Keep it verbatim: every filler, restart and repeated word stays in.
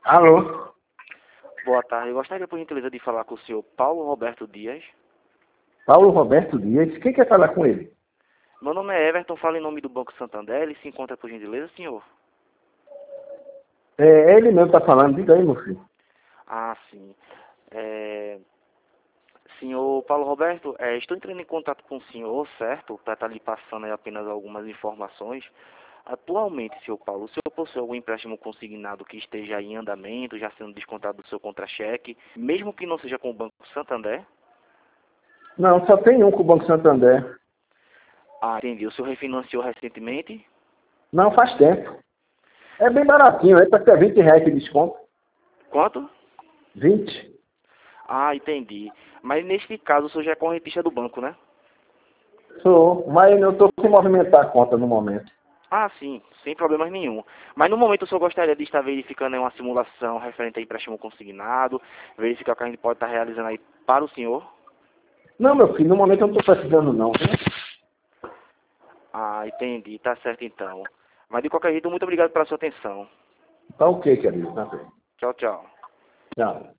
Alô? Boa tarde. Eu gostaria, por gentileza, de falar com o senhor Paulo Roberto Dias. Paulo Roberto Dias. Quem quer falar com ele? Meu nome é Everton, falo em nome do Banco Santander. Ele se encontra, por gentileza, senhor? É, é ele mesmo que está falando. Diga aí, meu filho. Ah, sim. É... Senhor Paulo Roberto, é, estou entrando em contato com o senhor, certo? Para estar lhe passando aí apenas algumas informações. Atualmente, senhor Paulo, o senhor possui algum empréstimo consignado que esteja em andamento, já sendo descontado do seu contra-cheque, mesmo que não seja com o Banco Santander? Não, só tem um com o Banco Santander. Ah, entendi. O senhor refinanciou recentemente? Não, faz tempo. É bem baratinho, aí para ter vinte reais de desconto. Quanto? vinte. Ah, entendi. Mas neste caso o senhor já é correntista do banco, né? Sou, mas eu estou sem movimentar a conta no momento. Ah, sim, sem problemas nenhum. Mas no momento o senhor gostaria de estar verificando aí uma simulação referente a empréstimo consignado, verificar o que a gente pode estar realizando aí para o senhor? Não, meu filho, no momento eu não estou precisando não. Ah, entendi, tá certo então. Mas de qualquer jeito, muito obrigado pela sua atenção. Tá ok, querido. Tá bem. Tchau, tchau. Tchau.